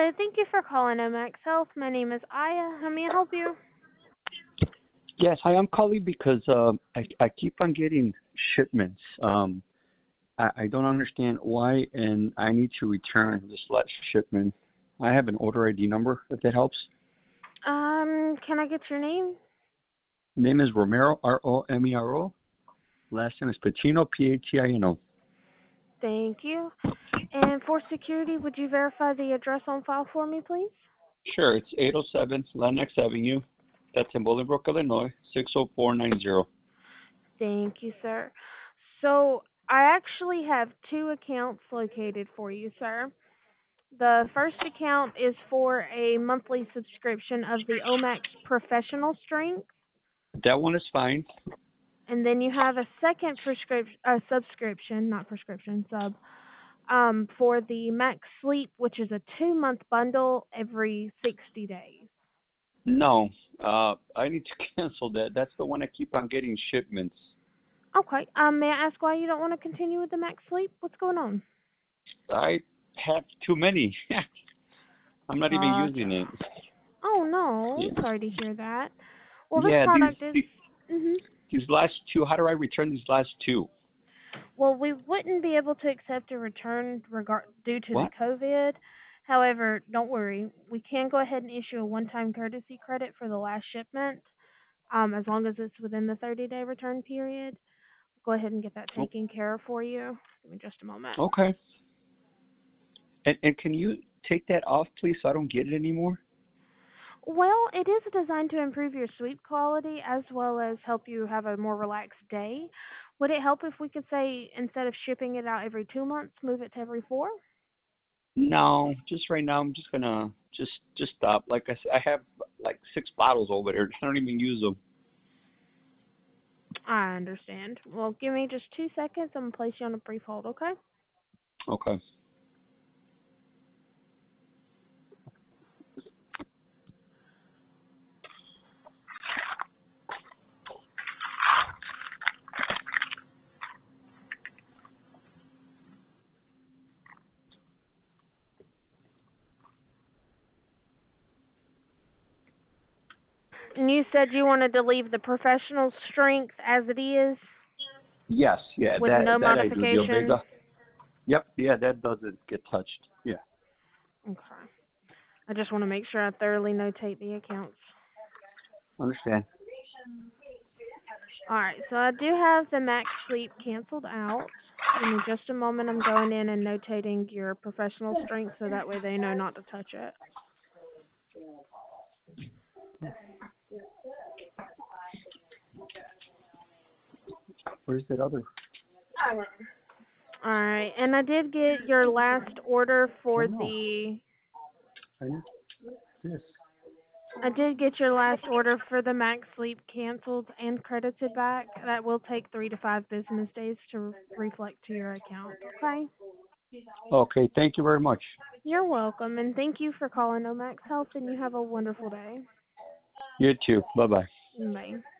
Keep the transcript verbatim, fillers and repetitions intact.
Hello, thank you for calling Omax Health. My name is Aya. How may I help you? Yes, hi. I'm calling because uh, I I keep on getting shipments. Um, I, I don't understand why, and I need to return this last shipment. I have an order I D number, if that helps. Um, can I get your name? Name is Romero, R O M E R O. Last name is Patino, P A T I N O. Thank you. And for security, would you verify the address on file for me, please? Sure, it's eight oh seven Lenox Avenue. That's in Bolingbrook, Illinois, six oh four nine zero. Thank you, sir. So I actually have two accounts located for you, sir. The first account is for a monthly subscription of the Omax Professional Strength, That one is fine. and then you have a second prescription, uh, subscription, not prescription, sub, um, for the Max Sleep, which is a two-month bundle every sixty days. No, uh, I need to cancel that. That's the one I keep on getting shipments. Okay. Um, may I ask why you don't want to continue with the Max Sleep? What's going on? I have too many. I'm not even using Gotcha. it. Oh no, Yeah. I'm sorry to hear that. Well, this Yeah, these, product is. these Mhm. these last two. How do I return these last two? Well, we wouldn't be able to accept a return regard due to the What? COVID. However, don't worry. We can go ahead and issue a one-time courtesy credit for the last shipment, um, as long as it's within the thirty-day return period. Go ahead and get that Oh, taken care of for you. Give me just a moment. okay. And and can you take that off, please, so I don't get it anymore? Well, it is designed to improve your sleep quality as well as help you have a more relaxed day. Would it help if we could say instead of shipping it out every two months, move it to every four? No, just right now. I'm just gonna just just stop. Like I said, I have like six bottles over there. I don't even use them. I understand. Well, give me just two seconds. I'm going to place you on a brief hold, okay? Okay. And you said you wanted to leave the professional strength as it is Yes. Yeah. with That no that I do. The modifications? Omega. Yep. Yeah. That doesn't get touched. Yeah. Okay. I just want to make sure I thoroughly notate the accounts. Understand. All right, so I do have the Max Sleep canceled out. Give me just a moment. I'm going in and notating your professional strength so that way they know not to touch it. Where's that other? All right, and I did get your last order No, for no. the. I need this. I did get your last order for the Max Sleep canceled and credited back. That will take three to five business days to reflect to your account. Okay. Okay. Thank you very much. You're welcome, and thank you for calling Omax Health. And you have a wonderful day. You too. Bye bye. Bye.